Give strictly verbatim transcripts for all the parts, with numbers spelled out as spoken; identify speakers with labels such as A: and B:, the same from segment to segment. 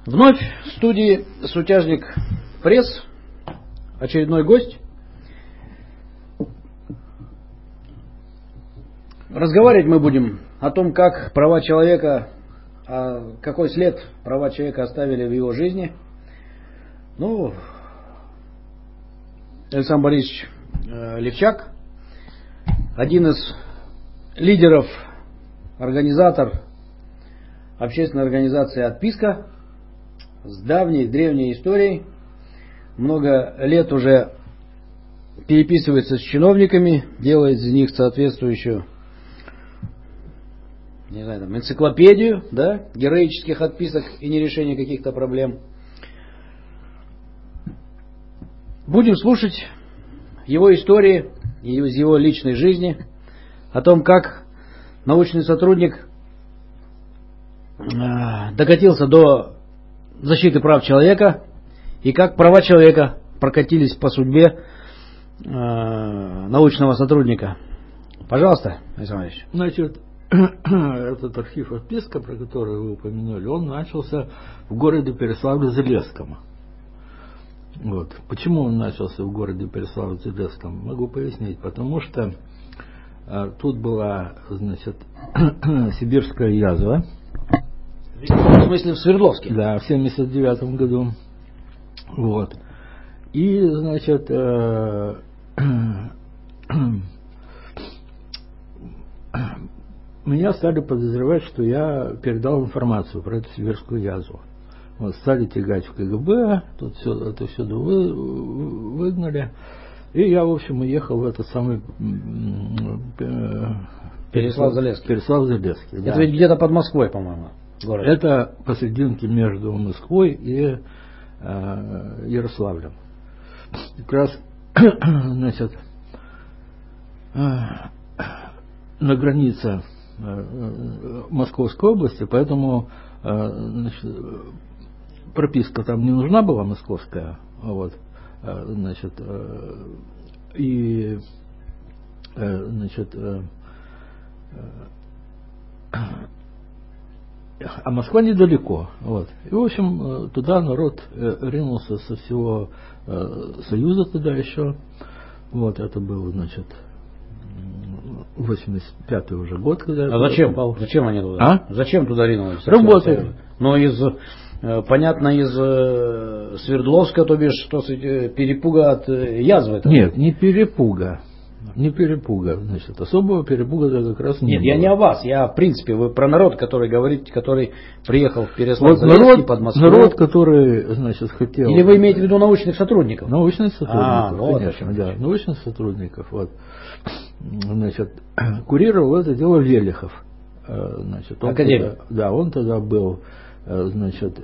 A: Вновь в студии Сутяжник Пресс, очередной гость. Разговаривать мы будем о том, как права человека, какой след права человека оставили в его жизни. Ну, Александр Борисович Левчак, один из лидеров, организатор общественной организации «Отписка», с давней, древней историей, много лет уже переписывается с чиновниками, делает из них соответствующую, не знаю, там, энциклопедию, да, героических отписок и нерешения каких-то проблем. Будем слушать его истории из его личной жизни, о том, как научный сотрудник докатился до защиты прав человека и как права человека прокатились по судьбе э, научного сотрудника. Пожалуйста, Александр Ильич.
B: Значит, этот архив «Отписка», про который вы упомянули, он начался в городе Переславле-Залесском. Вот. Почему он начался в городе Переславле-Залесском? Могу пояснить. Потому что э, тут была, значит, сибирская язва.
A: В смысле, в Свердловске?
B: Да, в семьдесят девятом году. Вот. И, значит, э, меня стали подозревать, что я передал информацию про эту сибирскую язву. Вот, стали тягать в КГБ, тут все, это все вы, выгнали. И я, в общем, уехал в этот самый э,
A: Переслав-Залесский.
B: Переслав-Залесский, да.
A: Это ведь где-то под Москвой, по-моему. Город.
B: Это посерединке между Москвой и э, Ярославлем. Как раз, значит, э, на границе э, Московской области, поэтому э, значит, прописка там не нужна была московская, вот, э, значит, э, и, э, значит, э, э, а Москва недалеко. Вот. И, в общем, туда народ ринулся со всего э, Союза туда еще. Вот, это был, значит, восемьдесят пятый уже год, когда
A: а
B: я
A: зачем?
B: попал.
A: Зачем они туда?
B: А?
A: Зачем туда ринулись?
B: Работать.
A: Но из, понятно, из Свердловска, то бишь, что перепуга от язвы.
B: Это Нет, не перепуга. Не перепуга, значит, особого перепуга как раз не
A: Нет,
B: было.
A: я не о вас, я в принципе, вы про народ, который говорите, который приехал в
B: Переслав-Залесский, вот под Москву. Народ, который, значит, хотел...
A: Или вы имеете в виду научных сотрудников?
B: Научных сотрудников,
A: а, ну,
B: конечно, вот, да, научных сотрудников, вот. Значит, курировал это дело Велихов. Значит, он
A: Академик.
B: Тогда, да, он тогда был, значит,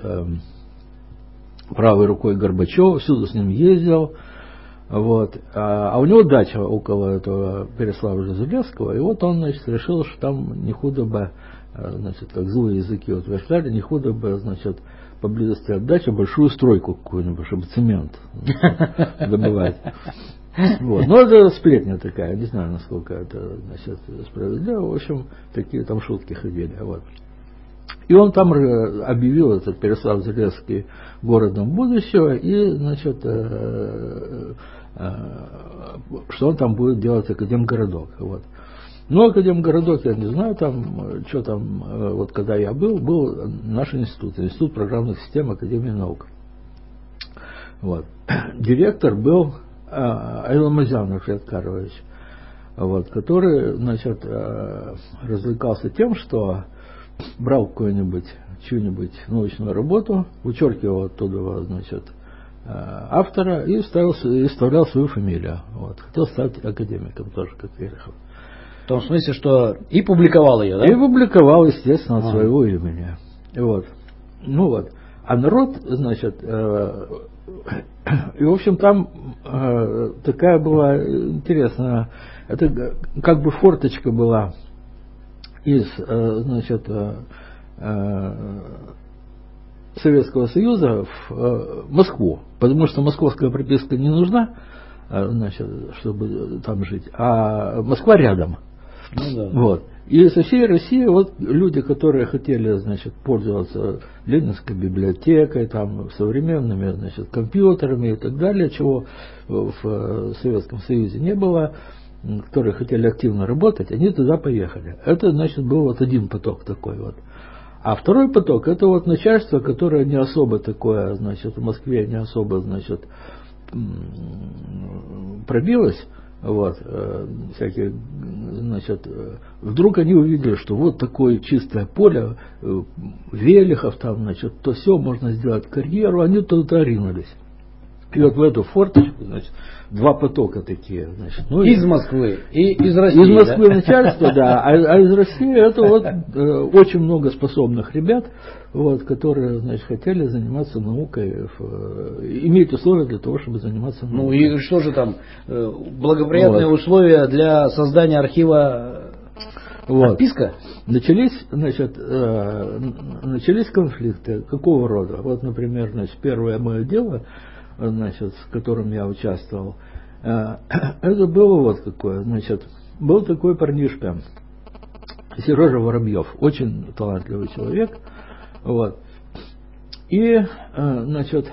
B: правой рукой Горбачева, всюду с ним ездил. Вот. А, а у него дача около этого Переславля-Залесского, и вот он, значит, решил, что там не худо бы, значит, как злые языки утверждали, не худо бы, значит, поблизости от дачи большую стройку какую-нибудь, чтобы цемент добывать. Вот. Но это сплетня такая, не знаю, насколько это, значит, справедливо. В общем, такие там шутки ходили. Вот. И он там объявил этот Переслав-Залесский городом будущего, и, значит, э, э, что он там будет делать академгородок. Вот. Ну, академгородок, я не знаю, там, что там, э, вот когда я был, был наш институт, институт программных систем Академии наук. Вот. Директор был э, Айламазян Рафет Карлович, вот, который, значит, э, развлекался тем, что брал какую-нибудь, чью-нибудь научную работу, вычеркивал оттуда, значит, автора и вставил, и вставлял свою фамилию. Вот. Хотел стать академиком тоже, как Велихов.
A: В том смысле, что и публиковал ее, да?
B: И публиковал, естественно, от
A: а.
B: своего имени. Вот. Ну вот. А народ, значит, э, и, в общем, там э, такая была интересная, это как бы форточка была из, значит, Советского Союза в Москву, потому что московская прописка не нужна, значит, чтобы там жить, а Москва рядом.
A: Ну, да.
B: Вот. И со всей России вот люди, которые хотели, значит, пользоваться Ленинской библиотекой, там, современными, значит, компьютерами и так далее, чего в Советском Союзе не было, которые хотели активно работать, они туда поехали. Это, значит, был вот один поток такой вот. А второй поток, это вот начальство, которое не особо такое, значит, в Москве не особо, значит, пробилось. Вот, э, всякие, значит, э, вдруг они увидели, что вот такое чистое поле, э, Велихов там, значит, то все, можно сделать карьеру, они туда ринулись. И вот в эту форточку, значит, два потока такие, значит. Ну,
A: из Москвы и из России.
B: Из Москвы,
A: да?
B: начальство, да, а, а из России это вот э, очень много способных ребят, вот, которые, значит, хотели заниматься наукой, в, иметь условия для того, чтобы заниматься наукой.
A: Ну и что же там, э, благоприятные вот. условия для создания архива
B: вот.
A: Отписка?
B: Начались, значит, э, начались конфликты. Какого рода? Вот, например, значит, первое мое дело, значит, в котором я участвовал, э, это было вот какое, значит, был такой парнишка, Сережа Воробьев, очень талантливый человек, вот, и, э, значит,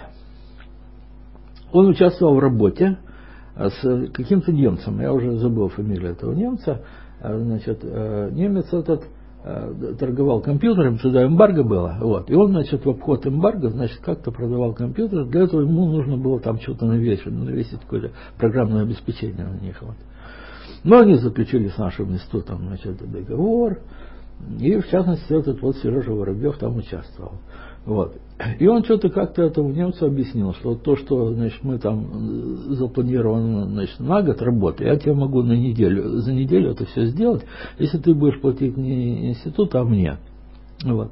B: он участвовал в работе с каким-то немцем, я уже забыл фамилию этого немца, значит, э, немец этот торговал компьютером, туда эмбарго было, вот, и он, значит, в обход эмбарго, значит, как-то продавал компьютер, для этого ему нужно было там что-то навесить, навесить какое-то программное обеспечение на них, вот. Но они заключили с нашим институтом, значит, договор, и, в частности, этот вот Сережа Воробьев там участвовал, вот. И он что-то как-то этому немцу объяснил, что то, что, значит, мы там запланировано, значит, на год работы, я тебе могу на неделю, за неделю это все сделать, если ты будешь платить не институту, а мне. Вот.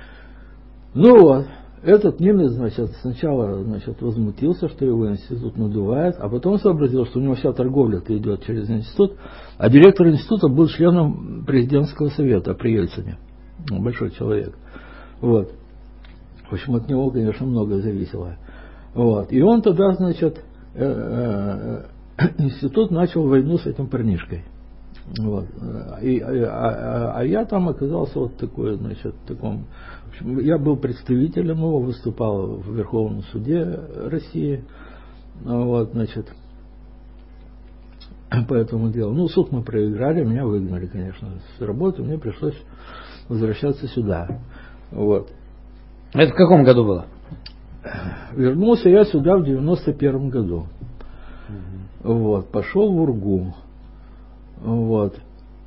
B: Ну вот, этот немец, значит, сначала, значит, возмутился, что его институт надувает, а потом сообразил, что у него вся торговля-то идет через институт, а директор института был членом президентского совета при Ельцине, большой человек. Вот. В общем, от него, конечно, многое зависело. Вот. И он тогда, значит, э, э, институт начал войну с этим парнишкой. Вот. И, а, а, а я там оказался вот такой, значит, в таком... В общем, я был представителем его, выступал в Верховном суде России. Вот, значит, по этому делу. Ну, суд мы проиграли, меня выгнали, конечно, с работы, мне пришлось возвращаться сюда. Вот.
A: Это в каком году было?
B: Вернулся я сюда в девяносто первом году. Угу. Вот, пошел в УрГУ. Вот.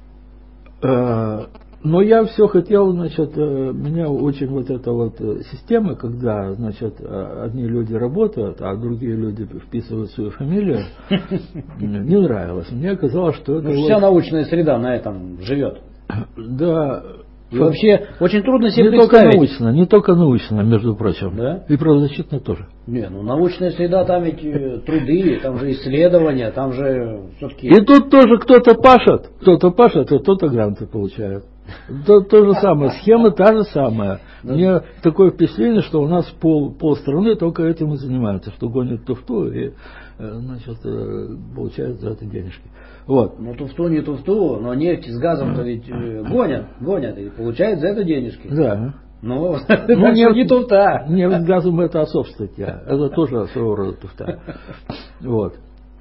B: Но я все хотел, значит, меня очень вот эта вот система, когда, значит, одни люди работают, а другие люди вписывают свою фамилию, не нравилось. Мне казалось, что это...
A: Вся вот... научная среда на этом живет.
B: Да.
A: И вообще очень трудно себе
B: не
A: представить.
B: Только научно, не только научно, между прочим.
A: Да?
B: И правозащитно тоже.
A: Не, ну научная среда, там ведь труды, там же исследования, там же все-таки...
B: И тут тоже кто-то пашет, кто-то пашет, а кто-то гранты получает. То, то же самое, схема та же самая. Да. Мне такое впечатление, что у нас пол, пол страны только этим и занимаются, что гонят туфту и, значит, получают за это денежки. Вот.
A: Ну туфту не туфту, но нефть с газом-то ведь гонят, гонят и получают за это денежки.
B: Да.
A: Ну, ну не, не туфта.
B: Нефть с газом это особая статья, это тоже своего рода туфта. Вот.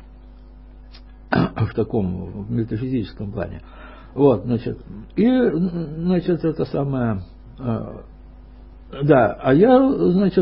B: В таком в метафизическом плане. Вот, значит, и, значит, это самое, э, да, а я, значит,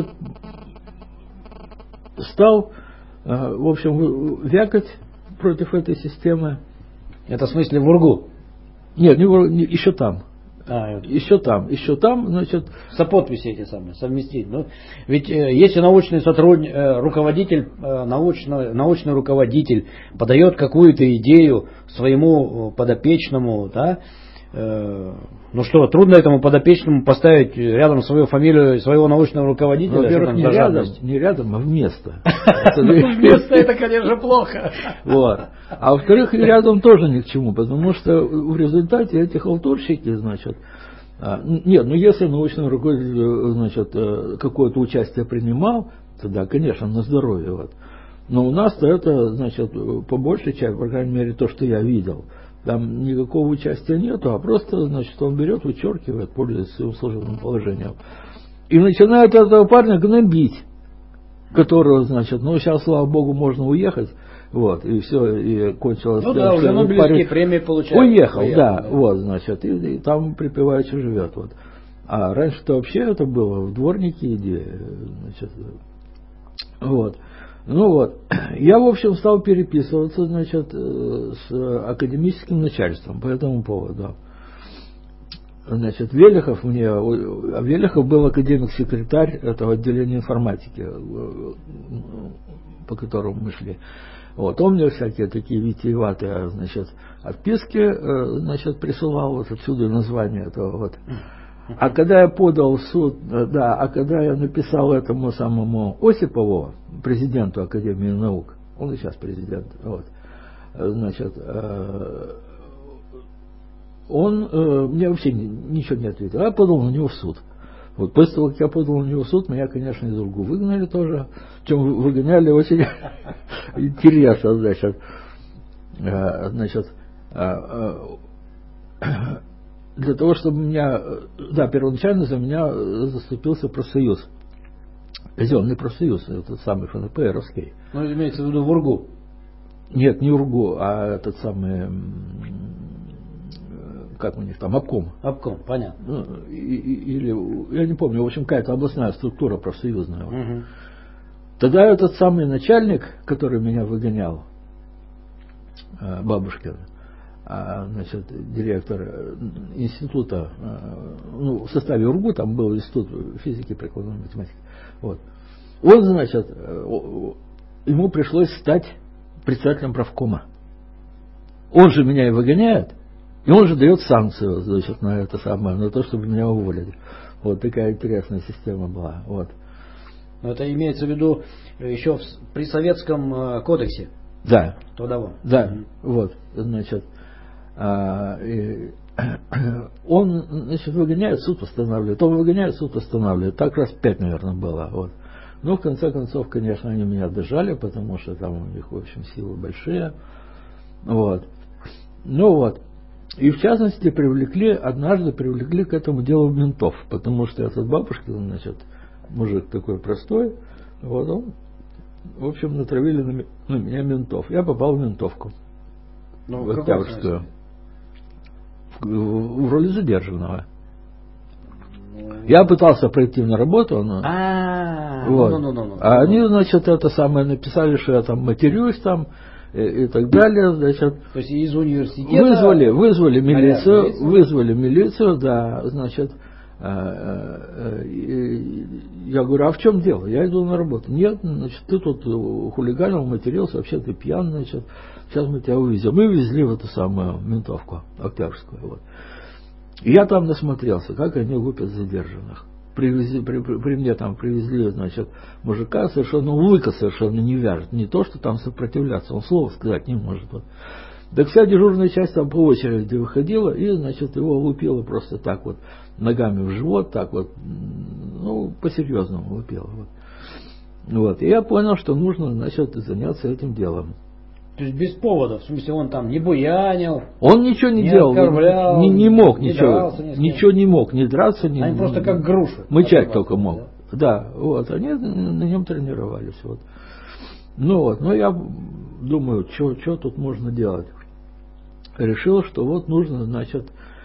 B: стал, э, в общем, вякать против этой системы.
A: Это в смысле в УрГУ?
B: Нет, не, в, не еще там.
A: А,
B: еще там, еще там, значит...
A: Соподписи эти самые, совместить. Ну, ведь э, если научный сотрудник, э, руководитель, э, научный, научный руководитель подает какую-то идею своему подопечному, да, э, ну что, трудно этому подопечному поставить рядом свою фамилию, своего научного руководителя?
B: Во-первых, не рядом, не рядом, а вместо.
A: Вместо это, конечно, плохо.
B: Вот. А во-вторых, и рядом тоже ни к чему, потому что в результате эти халтурщики, значит, нет, ну если научный руководитель, значит, какое-то участие принимал, тогда, конечно, на здоровье. Вот. Но у нас-то это, значит, по большей части, по крайней мере, то, что я видел, там никакого участия нету, а просто, значит, он берет, вычеркивает, пользуясь своим служебным положением. И начинает этого парня гнобить, которого, значит, ну, сейчас, слава богу, можно уехать, вот, и все, и кончилось.
A: Ну да, уже Нобелевские премии получают.
B: Уехал, уехал, да,
A: да,
B: вот, значит, и, и там припеваючи живет, вот. А раньше-то вообще это было в дворнике идея, значит, вот. Ну вот, я, в общем, стал переписываться, значит, с академическим начальством по этому поводу. Значит, Велихов мне, Велихов был академик-секретарь этого отделения информатики, по которому мы шли. Вот, он мне всякие такие витиеватые, значит, отписки, значит, присылал, вот отсюда название этого вот. А когда я подал в суд, да, а когда я написал этому самому Осипову, президенту Академии наук, он и сейчас президент, вот, значит, он мне вообще ничего не ответил. Я подал на него в суд. Вот после того, как я подал на него в суд, меня, конечно, из УРГУ выгнали тоже. Причем выгоняли очень интересно, значит, значит, для того, чтобы меня, да, первоначально за меня заступился профсоюз. Казенный профсоюз, этот самый эф эн пэ эр-овский.
A: Ну, имеется в виду в УРГУ.
B: Нет, не УРГУ, а этот самый, как у них там, обком.
A: Обком, понятно.
B: Ну, или, я не помню, в общем, какая-то областная структура профсоюзная.
A: Угу.
B: Тогда этот самый начальник, который меня выгонял, Бабушкин, значит, директор института, ну, в составе УРГУ, там был институт физики и прикладной математики. Вот. Он, значит, ему пришлось стать председателем правкома. Он же меня и выгоняет, и он же дает санкцию, значит, на это самое, на то, чтобы меня уволили. Вот такая интересная система была. Вот.
A: Но это имеется в виду еще в, при Советском кодексе.
B: Да.
A: Трудовом.
B: Да,
A: Mm-hmm.
B: вот, значит, а, и, он, значит, выгоняет, суд восстанавливает, он выгоняет, суд восстанавливает. Так раз пять, наверное, было. Вот. Ну, в конце концов, конечно, они меня дожали, потому что там у них, в общем, силы большие. Вот. Ну вот. И в частности привлекли, однажды привлекли к этому делу ментов, потому что этот Бабушкин, значит, мужик такой простой, вот он, в общем, натравили на, на меня ментов. Я попал в ментовку.
A: Ну,
B: в Октябрьскую. В, в, в роли задержанного. Ну, я пытался пройти на работу, но...
A: А,
B: вот.
A: ну, ну, ну, ну,
B: а
A: ну,
B: они, значит, это самое написали, что я там матерюсь там и, и так далее, значит.
A: То есть из университета...
B: Вызвали, вызвали милицию,
A: милицию?
B: вызвали милицию, да, значит... Я говорю, а в чем дело? Я иду на работу. Нет, значит, ты тут хулиганил, матерился, вообще ты пьян, значит, сейчас мы тебя увезем. Мы везли в эту самую ментовку Октябрьскую. Вот. И я там насмотрелся, как они лупят задержанных. Привезли, при, при, при мне там привезли, значит, мужика совершенно, лыка совершенно не вяжет. Не то, что там сопротивляться, он слова сказать не может. Вот. Так вся дежурная часть там по очереди выходила и, значит, его лупила просто так вот, ногами в живот, так вот, ну, по-серьезному лупила. Вот. Вот. И я понял, что нужно, значит, заняться этим делом.
A: То есть без повода, в смысле он там не буянил,
B: он ничего не,
A: не
B: делал,
A: оскорблял,
B: не, не мог
A: не
B: ничего,
A: дрался,
B: ничего не мог, не драться, не,
A: они просто как груши.
B: Мычать только мог. Да? Да, вот, они на нем тренировались. Вот. Ну вот, но я думаю, что тут можно делать. Решил, что вот нужно, значит,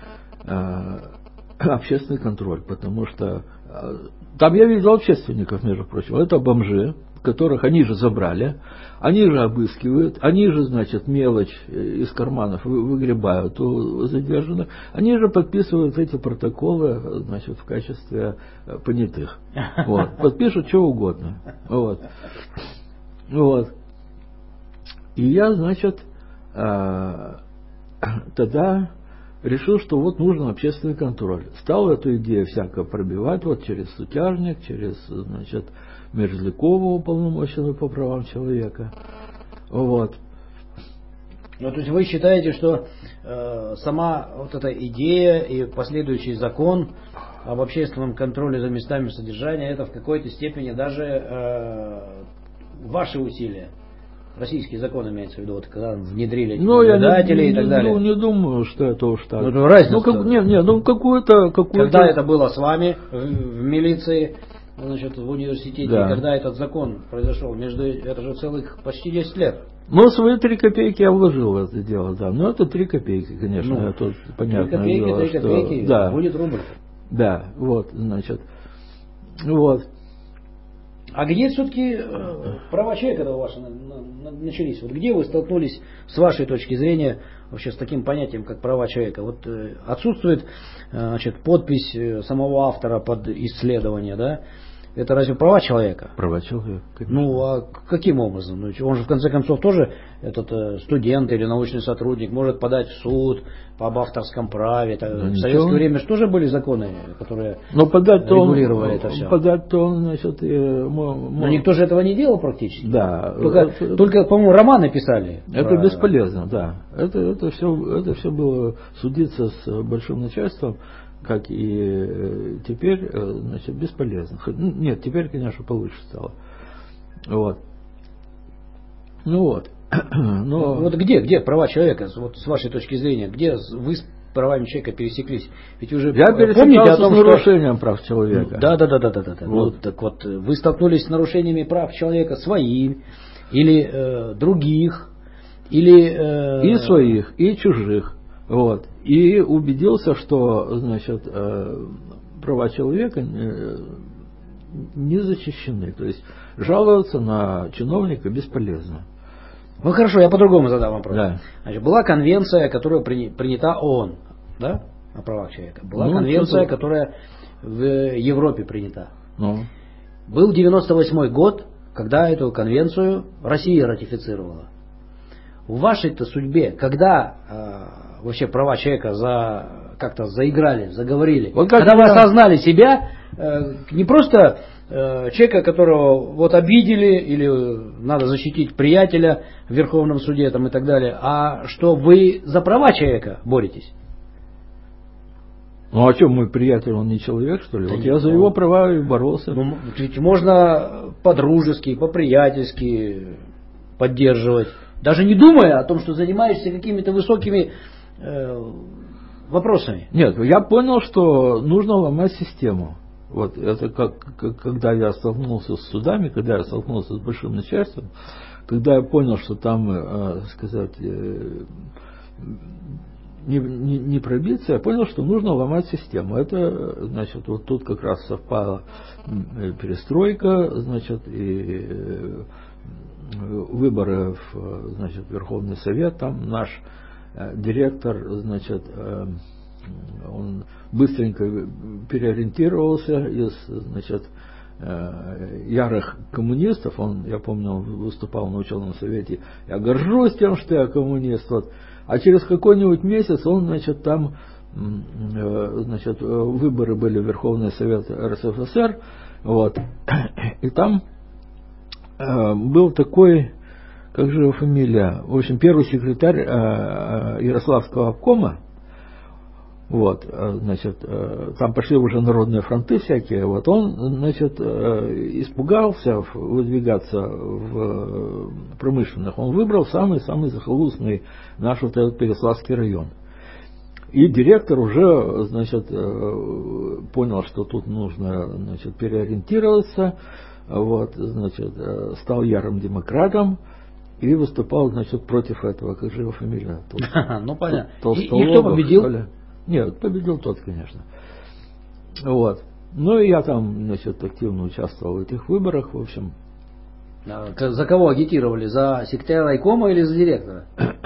B: общественный контроль, потому что там я видел общественников, между прочим, это бомжи, которых они же забрали, они же обыскивают, они же, значит, мелочь из карманов выгребают у задержанных, они же подписывают эти протоколы, значит, в качестве понятых. Вот. Подпишут что угодно. Вот. Вот. И я, значит, тогда решил, что вот нужен общественный контроль. Стал эту идею всяко пробивать вот через сутяжник, через, значит, Мерзлякову, уполномоченную по правам человека. Вот.
A: Ну, то есть вы считаете, что э, сама вот эта идея и последующий закон об общественном контроле за местами содержания, это в какой-то степени даже э, ваши усилия? Российский закон имеется в виду, вот, когда внедрили
B: ну,
A: наблюдателей
B: я не,
A: и так
B: не,
A: далее.
B: Ну, не думаю, что это уж так.
A: Ну, это разница.
B: Ну, как, нет, нет, ну, какую-то... какую
A: Когда это было с вами в, в милиции, значит, в университете,
B: да.
A: и когда этот закон произошел, между, это же целых почти десять лет.
B: Ну, свои три копейки я вложил в это дело, да. Но это три копейки, конечно,
A: Ну,
B: это понятно.
A: три копейки,
B: дело,
A: три копейки,
B: что, да,
A: будет рубль.
B: Да, вот, значит, вот.
A: А где все-таки э, права человека ваши на, на, начались? Вот где вы столкнулись, с вашей точки зрения, вообще с таким понятием, как права человека? Вот э, отсутствует э, значит, подпись э, самого автора под исследование, да? Это разве права человека?
B: Права человека, конечно.
A: Ну, а каким образом? Ну, он же, в конце концов, тоже этот э, студент или научный сотрудник может подать в суд об авторском праве. Это,
B: да
A: в советское время же тоже были законы, которые
B: но подать
A: регулировали
B: он,
A: это все.
B: Подать-то он, значит... Э,
A: Но никто же этого не делал практически.
B: Да.
A: Только,
B: это,
A: только по-моему, романы писали.
B: Это
A: про...
B: бесполезно, да. Это, это, все, это все было судиться с большим начальством, как и теперь, значит, бесполезно. Нет, теперь, конечно, получше стало. Вот. Ну вот. Но...
A: Вот где, где права человека, вот с вашей точки зрения, где вы с правами человека пересеклись? Ведь уже
B: Я пересекался о том, с нарушением что... прав человека.
A: Да, да, да, да, да, да.
B: Вот.
A: Ну, так вот, вы столкнулись с нарушениями прав человека своих или э, других, или э...
B: и своих, и чужих. Вот. И убедился, что, значит, права человека не защищены. То есть жаловаться на чиновника бесполезно.
A: Ну хорошо, я по-другому задам вопрос.
B: Да.
A: Значит, была конвенция, которая принята ООН, да, о правах человека. Была
B: ну,
A: конвенция, которая в Европе принята.
B: Ну.
A: Был девяносто восьмой год, когда эту конвенцию Россия ратифицировала. В вашей-то судьбе, когда э, вообще права человека за, как-то заиграли, заговорили, вот когда вы осознали себя, э, не просто э, человека, которого вот обидели, или надо защитить приятеля в Верховном суде там, и так далее, а что вы за права человека боретесь.
B: Ну а что, мой приятель, он не человек, что ли? Да вот я за его права и боролся.
A: Ну, ведь можно по-дружески, по-приятельски поддерживать. Даже не думая о том, что занимаешься какими-то высокими э, вопросами.
B: Нет, я понял, что нужно ломать систему. Вот это как, как когда я столкнулся с судами, когда я столкнулся с большим начальством, когда я понял, что там, э, сказать, э, не, не, не пробиться, я понял, что нужно ломать систему. Это, значит, вот тут как раз совпала перестройка, значит, и э, выборы в, значит, Верховный Совет, там наш э, директор, значит, э, он быстренько переориентировался из, значит, э, ярых коммунистов, он, я помню, он выступал на ученом совете, я горжусь тем, что я коммунист, вот, а через какой-нибудь месяц он, значит, там, э, значит, выборы были в Верховный Совет эр эс эф эс эр, вот, и там был такой, как же его фамилия, в общем, первый секретарь Ярославского обкома, вот, значит, там пошли уже народные фронты всякие, вот, он, значит, испугался выдвигаться в промышленных, он выбрал самый-самый захолустный наш вот этот Переславский район. И директор уже, значит, понял, что тут нужно, значит, переориентироваться. Вот, значит, стал ярым демократом и выступал, значит, против этого, как же его фамилия?
A: Ну понятно.
B: И
A: кто победил?
B: Нет, победил тот, конечно. Вот. Ну и я там, значит, активно участвовал в этих выборах, в общем.
A: За кого агитировали? За секретаря райкома или за директора?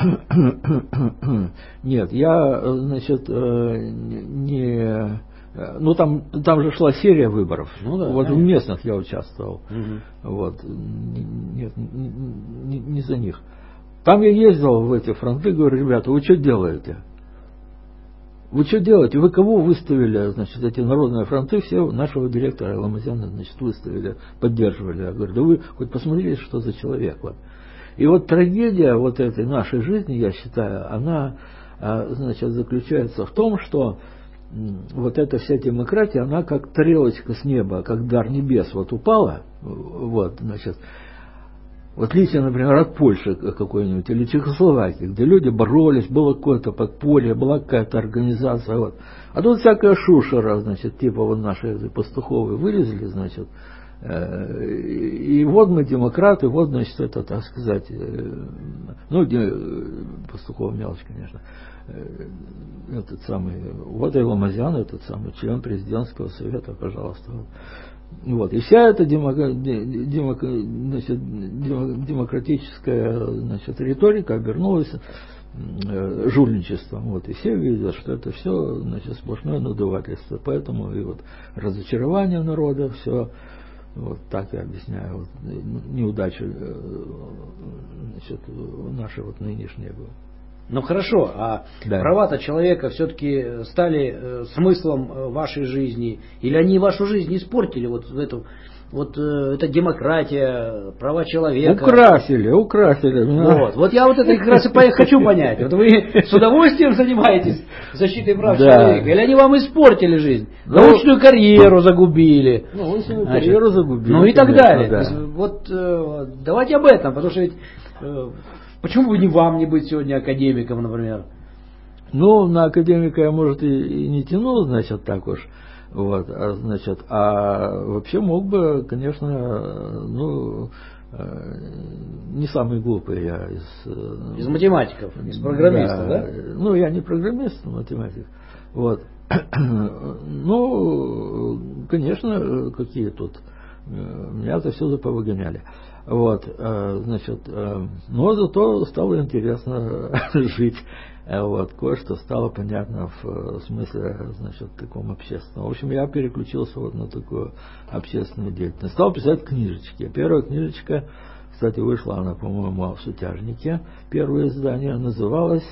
B: Нет, я, значит, не... Ну, там, там же шла серия выборов. Ну, да, вот в местных я участвовал. Угу. Вот. Нет, не, не за них. Там я ездил в эти фронты, говорю, ребята, вы что делаете? Вы что делаете? Вы кого выставили, значит, эти народные фронты, все нашего директора Ламазяна, значит, выставили, поддерживали. Я говорю, да вы хоть посмотрите, что за человек. Вот. И вот трагедия вот этой нашей жизни, я считаю, она, значит, заключается в том, что вот эта вся демократия, она как тарелочка с неба, как дар небес вот упала, вот, значит, в отличие, например, от Польши какой-нибудь или Чехословакии, где люди боролись, было какое-то подполье, была какая-то организация. Вот. А тут всякая шушера, значит, типа вот наши пастуховые вылезли, значит, и вот мы демократы, вот, значит, это, так сказать, ну, Пастухов мелочь, конечно, этот самый, вот и Ламазян, этот самый член президентского совета, пожалуйста. Вот. И вся эта демока, демока, значит, демократическая, значит, риторика обернулась жульничеством. Вот. И все видят, что это все, значит, сплошное надувательство. Поэтому и вот разочарование народа, все. Вот так я объясняю вот, неудачи, значит, наши вот нынешние.
A: Ну хорошо, а да. Права-то человека все-таки стали э, смыслом вашей жизни, или они вашу жизнь испортили вот в эту вот э, это демократия, права человека?
B: Украсили, украсили.
A: Вот, вот я вот это как раз и хочу понять. Вот вы с удовольствием занимаетесь защитой прав да. человека, или они вам испортили жизнь, ну, научную карьеру загубили,
B: ну, научную карьеру загубили,
A: ну и так
B: конечно,
A: далее.
B: Да.
A: Есть, вот э, давайте об этом, потому что ведь э, почему бы не вам не быть сегодня академиком, например?
B: Ну, на академика я, может, и, и не тяну, значит, так уж. Вот, а, значит, а вообще мог бы, конечно, ну, не самый глупый я из...
A: Из математиков, из программистов, да? да?
B: Ну, я не программист, а математик. Вот. Ну, конечно, какие тут... Меня-то все повыгоняли. Вот, значит, но зато стало интересно жить. Вот, кое-что стало понятно в смысле, значит, таком общественном. В общем, я переключился вот на такую общественную деятельность. Стал писать книжечки. Первая книжечка, кстати, вышла она, по-моему, в Сутяжнике. Первое издание называлось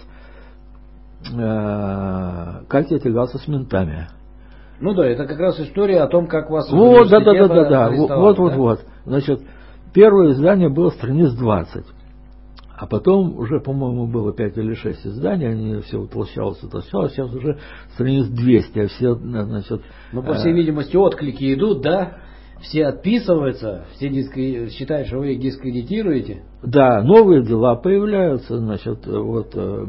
B: «Как я тягался с ментами».
A: Ну да, это как раз история о том, как вас...
B: Вот, да, да, да, да, да. Вот, вот, вот. Значит, первое издание было страниц двадцать. А потом уже, по-моему, было пять или шесть изданий, они все утолщалось, утолщалось, сейчас уже страниц двести, а все, значит...
A: Ну, по всей э... видимости, отклики идут, да? Все отписываются, все диск... считают, что вы их дискредитируете.
B: Да, новые дела появляются, значит, вот, э,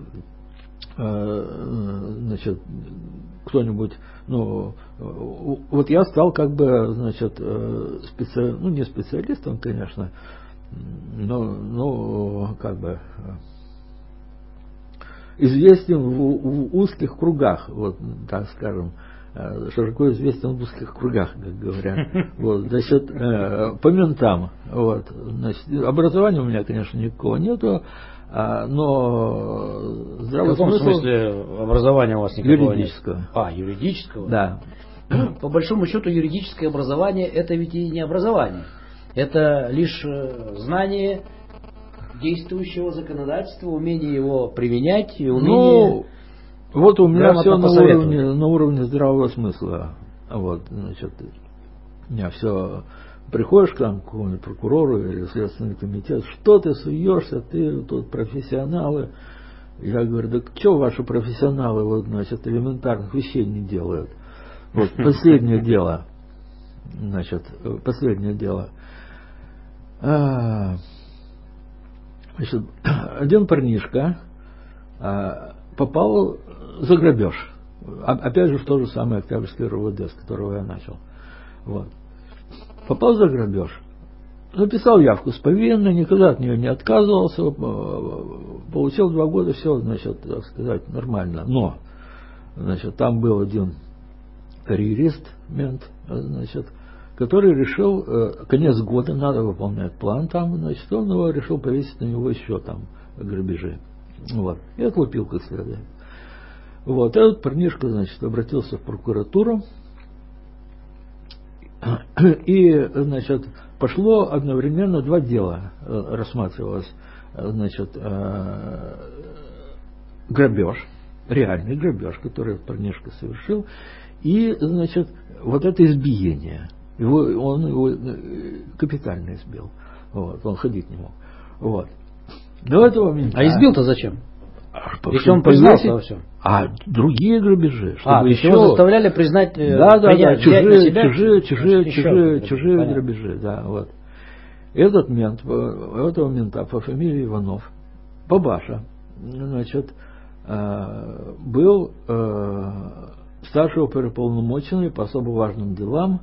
B: э, значит, кто-нибудь, ну, вот я стал как бы, значит, специ... ну, не специалистом, конечно, но, ну, как бы известен в, в узких кругах, вот так скажем, широко известен в узких кругах, как говорят. Вот, значит, по ментам. Вот, значит, образования у меня, конечно, никакого нету, но здравый
A: смысл... В каком
B: смысл...
A: смысле образования у вас никакого
B: юридического.
A: нет? А, юридического?
B: Да.
A: По большому счету, юридическое образование это ведь и не образование. Это лишь знание действующего законодательства, умение его применять и умение...
B: Ну, вот у меня все на уровне, на уровне здравого смысла. Вот, значит, у меня все... Приходишь к там, к какому-нибудь прокурору или следственный комитет, что ты суешься, ты тут профессионалы. Я говорю, да что ваши профессионалы, вот, значит, элементарных вещей не делают. Вот, последнее дело. Значит, последнее дело. А, значит, один парнишка а, попал за грабеж. А, опять же, в то же самое Октябрьское РУВД, с которого я начал. Вот. Попал за грабеж. Написал явку с повинной, никогда от нее не отказывался, получил два года, все, значит, так сказать, нормально. Но, значит, там был один карьерист, мент, значит, который решил, конец года, надо выполнять план там, значит, он его решил повесить на него еще там грабежи. Вот. И отлупил как следует. Вот. Этот парнишка, значит, обратился в прокуратуру, и, значит, пошло одновременно два дела рассматривалось. Значит, грабеж, реальный грабеж, который парнишка совершил, и, значит, вот это избиение. Его, он его капитально избил. Вот, он ходить не мог. Вот. До этого мента...
A: А избил-то зачем?
B: Если он признался во всем. А другие грабежи, чтобы
A: а,
B: еще...
A: его заставляли признать...
B: Да, да, да, чужие, чужие, чужие, чужие, чужие грабежи, да, вот. этот мент, этого мента по фамилии Иванов, Бабаша, значит, был старший оперуполномоченный по особо важным делам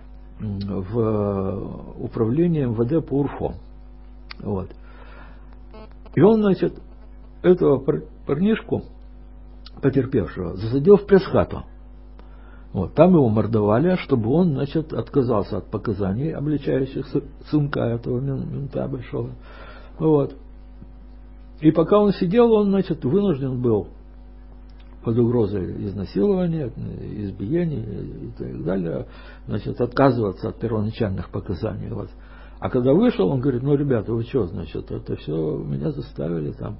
B: в управлении эм вэ дэ по УРФО. Вот. И он, значит, этого парнишку, потерпевшего, засадил в пресс-хату. Вот. Там его мордовали, чтобы он, значит, отказался от показаний, обличающих сынка этого мента большого. Вот. И пока он сидел, он, значит, вынужден был под угрозой изнасилования, избиений и так далее, значит, отказываться от первоначальных показаний. Вот. А когда вышел, он говорит: ну, ребята, вы что, значит, это все меня заставили там,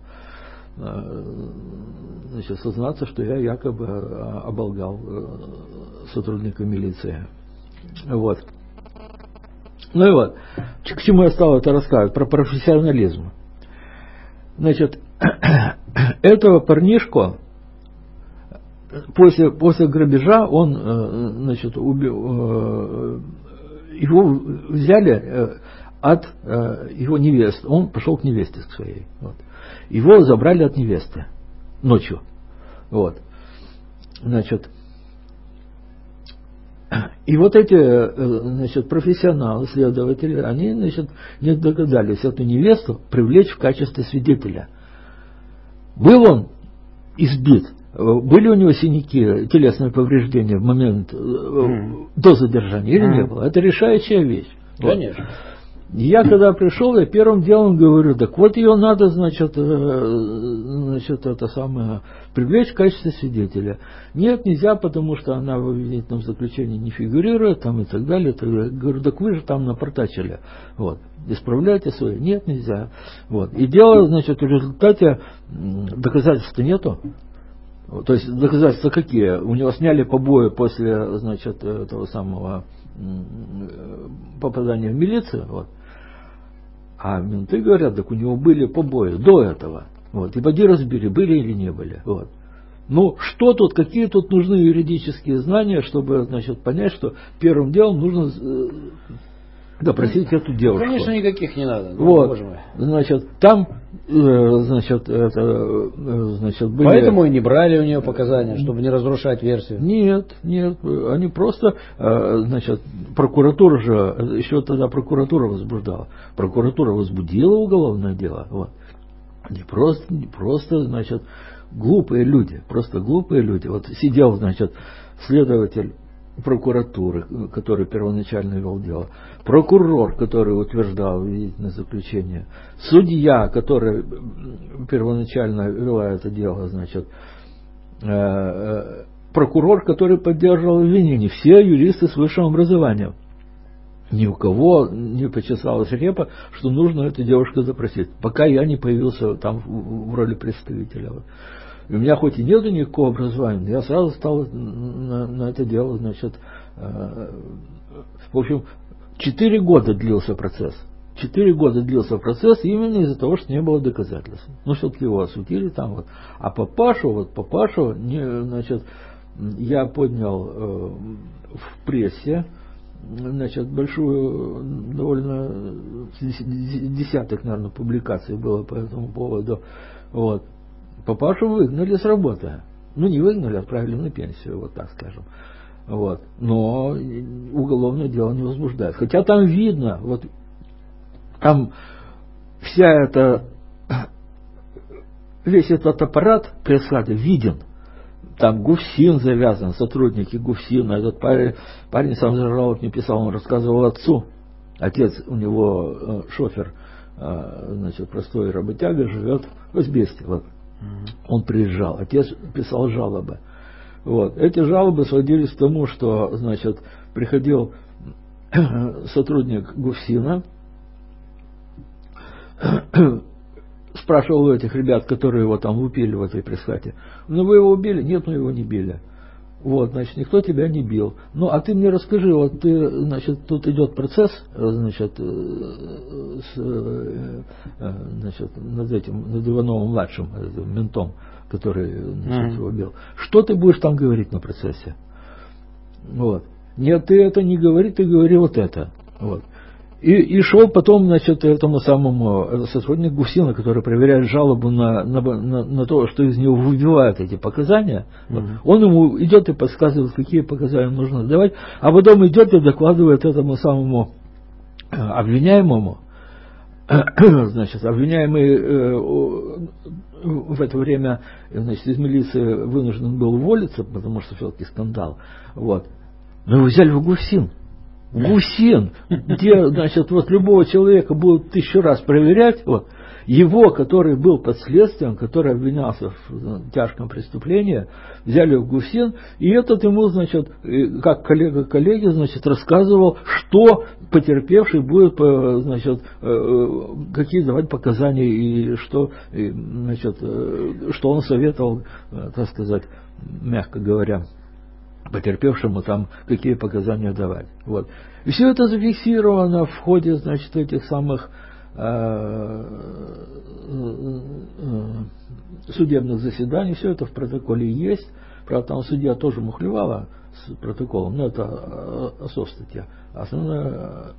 B: значит, сознаться, что я якобы оболгал сотрудника милиции. Вот. Ну и вот, к чему я стал это рассказывать? Про профессионализм. Значит, этого парнишку после, после грабежа он, значит, убил, его взяли от его невесты. Он пошел к невесте к своей. Вот. Его забрали от невесты ночью. Вот. Значит, и вот эти, значит, профессионалы, следователи, они, значит, не догадались эту невесту привлечь в качестве свидетеля. Был он избит, были у него синяки, телесные повреждения в момент mm. до задержания или mm. не было? Это решающая вещь.
A: Конечно.
B: Вот. Я когда пришел, я первым делом говорю: так вот ее надо, значит, значит, это самое, привлечь в качестве свидетеля. Нет, нельзя, потому что она в обвинительном заключении не фигурирует, там и так далее. И так далее. Говорю: так вы же там напортачили. Вот. Исправляйте свои. Нет, нельзя. Вот. И дело, значит, в результате доказательств-то нету. То есть доказательства какие? У него сняли побои после, значит, этого самого попадания в милицию. Вот. А менты говорят: так у него были побои до этого. Вот. И поди разбери, были или не были. Вот. Ну, что тут, какие тут нужны юридические знания, чтобы, значит, понять, что первым делом нужно допросить эту девушку.
A: Конечно, никаких не надо. Ну,
B: вот.
A: Боже мой.
B: Значит, там, значит, это, значит, были...
A: Поэтому и не брали у нее показания, чтобы не разрушать версию.
B: Нет, нет, они просто, значит, прокуратура же, еще тогда прокуратура возбуждала. Прокуратура возбудила уголовное дело. Вот. Не просто, не просто, значит, глупые люди, просто глупые люди. Вот сидел, значит, следователь прокуратуры, который первоначально вел дело, прокурор, который утверждал обвинительное заключение, судья, который первоначально вела это дело, значит, прокурор, который поддерживал обвинение, все юристы с высшим образованием. Ни у кого не почесалась репа, что нужно эту девушку запросить, пока я не появился там в роли представителя. И у меня хоть и нету никакого образования, но я сразу стал на, на это дело, значит, э, в общем, четыре года длился процесс. Четыре года длился процесс именно из-за того, что не было доказательств. Ну, все-таки его осудили там вот. А папашу, вот папашу, не, значит, я поднял э, в прессе, значит, большую, довольно десяток, наверное, публикаций было по этому поводу. Вот. Папашу выгнали с работы. Ну, не выгнали, отправили на пенсию, вот так скажем. Вот. Но уголовное дело не возбуждает. Хотя там видно, вот там вся эта, весь этот аппарат пресс-хаты виден. Там ГУФСИН завязан, сотрудники ГУФСИНа. Этот парень, парень сам жалоб не писал, он рассказывал отцу. Отец у него шофер, значит, простой работяга, живет в Избесте. Вот. Он приезжал, отец писал жалобы. Вот. Эти жалобы сводились к тому, что, значит, приходил сотрудник ГУФСИНа, спрашивал у этих ребят, которые его там убили в этой пресс-хате: ну вы его убили? Нет, мы его не били. Вот, значит, никто тебя не бил. Ну, а ты мне расскажи, вот ты, значит, тут идет процесс, значит, с, значит, над этим, над Ивановым-младшим, ментом, который, значит, его бил. Что ты будешь там говорить на процессе? Вот. Нет, ты это не говори, ты говори вот это. Вот. И, и шел потом, значит, этому самому сотруднику ГУФСИНа, который проверяет жалобу на, на, на, на то, что из него выбивают эти показания. Mm-hmm. Он ему идет и подсказывает, какие показания нужно давать, а потом идет и докладывает этому самому обвиняемому. Значит, обвиняемый э, в это время, значит, из милиции вынужден был уволиться, потому что все-таки скандал. Вот. Но его взяли в ГУФСИН. ГУФСИН, где, значит, вот любого человека будут тысячу раз проверять, вот, его, который был под следствием, который обвинялся в тяжком преступлении, взяли в ГУФСИН, и этот ему, значит, как коллега коллеги, значит, рассказывал, что потерпевший будет, значит, какие давать показания, и что, значит, что он советовал, так сказать, мягко говоря, потерпевшему там какие показания давать. Вот. И все это зафиксировано в ходе, значит, этих самых э, судебных заседаний, все это в протоколе есть. Правда, там судья тоже мухлевала с протоколом, но это ОСОВ-статья. Основное,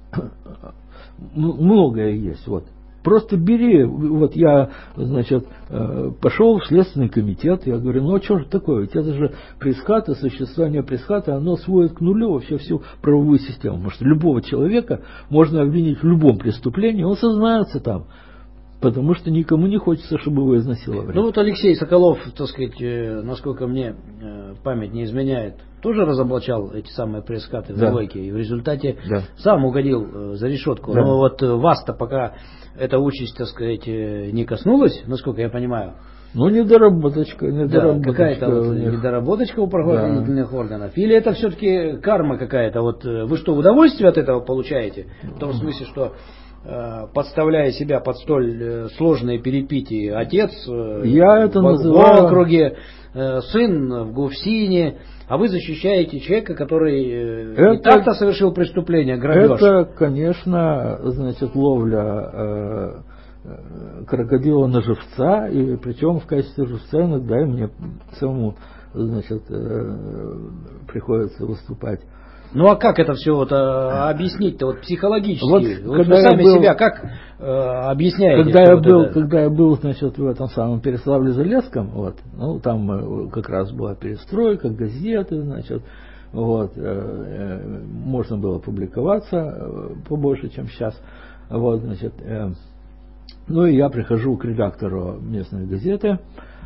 B: многое есть. Вот. Просто бери, вот я, значит, пошел в Следственный комитет, я говорю, ну а что же такое, ведь это же пресс-хата, существование пресс-хаты, оно сводит к нулю вообще всю правовую систему, потому что любого человека можно обвинить в любом преступлении, он сознается там, потому что никому не хочется, чтобы его изнасиловали.
A: Ну вот Алексей Соколов, так сказать, насколько мне память не изменяет, тоже разоблачал эти самые пресс-хаты в
B: да.
A: двойке, и в результате да. сам угодил за решетку. Да. Но вот вас-то пока эта участь, так сказать, не коснулась, насколько я понимаю.
B: Ну, недоработочка, недоработочка.
A: Да, какая-то вот недоработочка у правоохранительных да. органов. Или это все-таки карма какая-то? Вот вы что, удовольствие от этого получаете? В том смысле, что подставляя себя под столь сложные перипетии, отец
B: я это
A: в,
B: называю...
A: в округе, сын в ГУФСИНе, а вы защищаете человека, который это, и так-то совершил преступление, грабеж.
B: Это, конечно, значит, ловля э, крокодила на живца, и причем в качестве живца иногда и мне самому, значит, э, приходится выступать.
A: Ну а как это все вот, а, объяснить-то вот психологически?
B: Вот,
A: вот
B: когда
A: вы сами
B: был,
A: себя как э, объясняете?
B: Когда я,
A: вот
B: был,
A: это?
B: когда я был, значит, в этом самом Переславле-Залесском, вот, ну там как раз была перестройка, газеты, значит, вот, э, э, можно было публиковаться э, побольше, чем сейчас, вот, значит, э, ну и я прихожу к редактору местной газеты,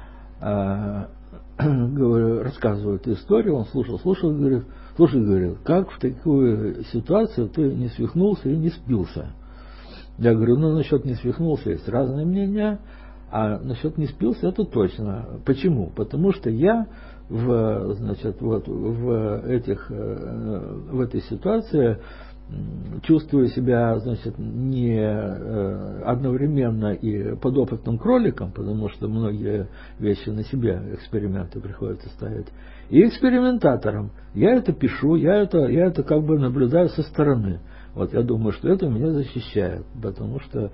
B: э, говорю, рассказываю эту историю, он слушал, слушал, говорит, слушай, говорит, как в такую ситуацию ты не свихнулся и не спился? Я говорю, ну насчет не свихнулся есть разные мнения, а насчет не спился это точно. Почему? Потому что я в, значит, вот, в, этих, в этой ситуации чувствую себя, значит, не одновременно и подопытным кроликом, потому что многие вещи на себе, эксперименты приходится ставить, и экспериментатором. Я это пишу, я это, я это как бы наблюдаю со стороны. Вот я думаю, что это меня защищает, потому что,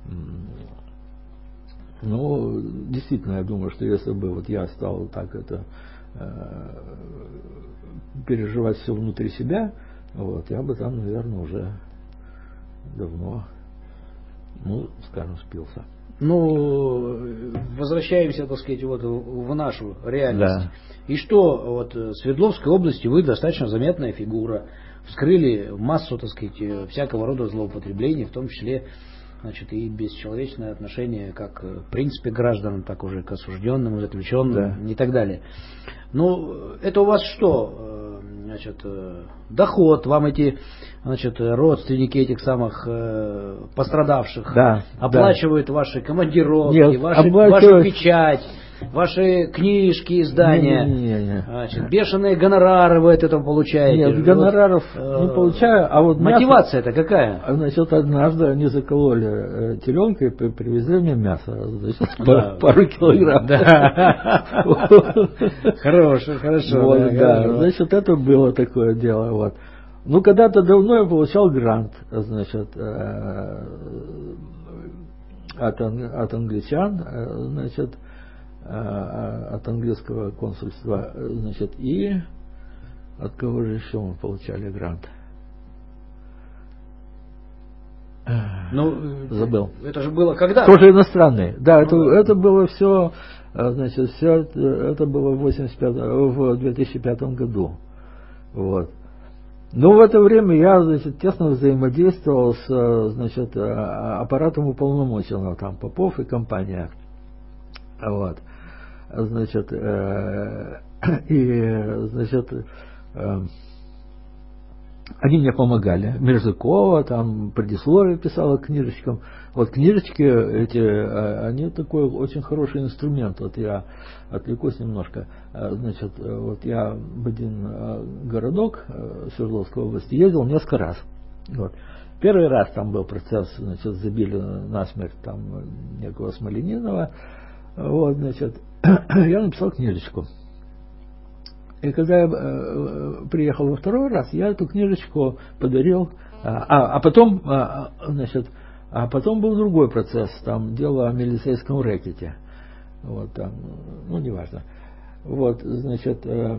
B: ну, действительно, я думаю, что если бы вот я стал так это э, переживать все внутри себя, вот, я бы там, наверное, уже давно, ну, скажем, спился.
A: Ну, возвращаемся, так сказать, вот в нашу реальность.
B: Да.
A: И что, вот в Свердловской области вы достаточно заметная фигура. Вскрыли массу, так сказать, всякого рода злоупотреблений, в том числе, значит, и бесчеловечное отношение как, в принципе, к гражданам, так уже к осужденным, заключенным, да. и так далее. Ну, это у вас что, значит, доход, вам эти, значит, родственники этих самых э, пострадавших
B: да,
A: оплачивают
B: да.
A: ваши командировки,
B: Нет,
A: ваши, вашу печать, ваши книжки, издания,
B: не, не, не, не.
A: Значит, бешеные гонорары вы от этого получаете.
B: Нет, гонораров вот, не получаю, а вот
A: мотивация-то какая?
B: Значит, однажды они закололи э, теленка и привезли мне мясо, значит,
A: да.
B: пару килограмм.
A: Хорошо, хорошо.
B: Значит, это было такое дело. Вот. Ну, когда-то давно я получал грант, значит, от, от англичан, значит, от английского консульства, значит, и от кого же еще мы получали грант?
A: Ну,
B: забыл.
A: Это же было когда?
B: Тоже иностранные. Да,
A: Ну,
B: это,
A: да.
B: это было все, значит, все это было в, восемьдесят пятом, в две тысячи пятом году. Вот. Но в это время я, значит, тесно взаимодействовал с, значит, аппаратом уполномоченного, там, Попов и компания. Вот. Значит, э, и, значит, э, они мне помогали. Мерзакова, там, предисловие писала к книжечкам. Вот книжечки эти, они такой очень хороший инструмент. Вот я отвлекусь немножко. Значит, вот я в один городок Свердловской области ездил несколько раз. Вот. Первый раз там был процесс, значит, забили насмерть там некого Смоленинова. Вот, значит, я написал книжечку. И когда я э, приехал во второй раз, я эту книжечку подарил. А, а потом, а, значит, а потом был другой процесс, там дело о милицейском рэкете. Вот там, ну, неважно. Вот, значит, э,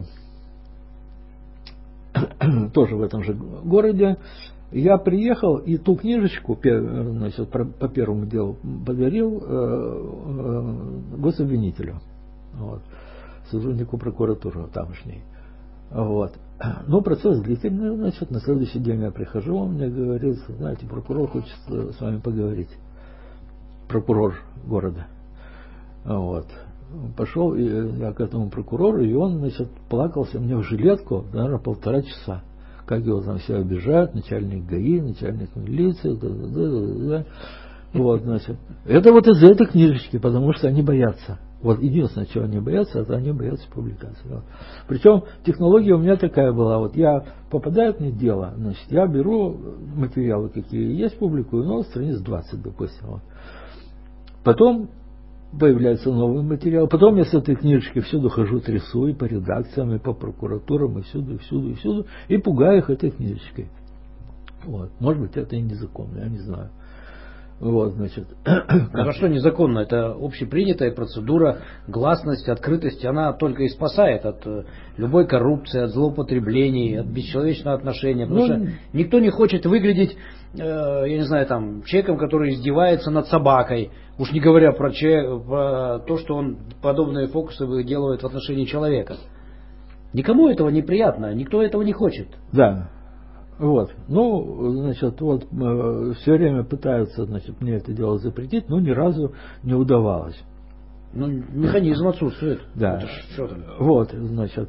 B: тоже в этом же городе. Я приехал и ту книжечку, значит, по первому делу подарил э, э, гособвинителю. Вот. Сотруднику прокуратуры тамошней. Вот. Но процесс длительный, значит, на следующий день я прихожу, он мне говорит, знаете, прокурор хочет с вами поговорить. Прокурор города. Вот. Пошел я к этому прокурору, и он, значит, плакался мне в жилетку, наверное, полтора часа. Как его там все обижают, начальник ГАИ, начальник милиции, да, да, да, да. Вот, значит. Это вот из-за этой книжечки, потому что они боятся. Вот единственное, чего они боятся, это они боятся публикации. Вот. Причем технология у меня такая была. Вот я попадает мне дело, значит, я беру материалы, какие есть, публикую, но страниц двадцать, допустим. Вот. Потом появляется новый материал. Потом я с этой книжечки всюду хожу, трясу, и по редакциям, и по прокуратурам, и всюду, и всюду, и всюду, и пугаю их этой книжечкой. Вот. Может быть, это и незаконно, я не знаю. Вот, значит.
A: А что незаконно? Это общепринятая процедура, гласность, открытость, она только и спасает от любой коррупции, от злоупотреблений, от бесчеловечного отношения. Потому ну, что никто не хочет выглядеть, э, я не знаю, там, человеком, который издевается над собакой. Уж не говоря про, че, про то, что он подобные фокусы делает в отношении человека. Никому этого неприятно, никто этого не хочет.
B: Да. Вот, ну, значит, вот э, все время пытаются, значит, мне это дело запретить, но ни разу не удавалось.
A: Ну, механизм отсутствует.
B: Да.
A: Это ж что там?
B: Вот, значит.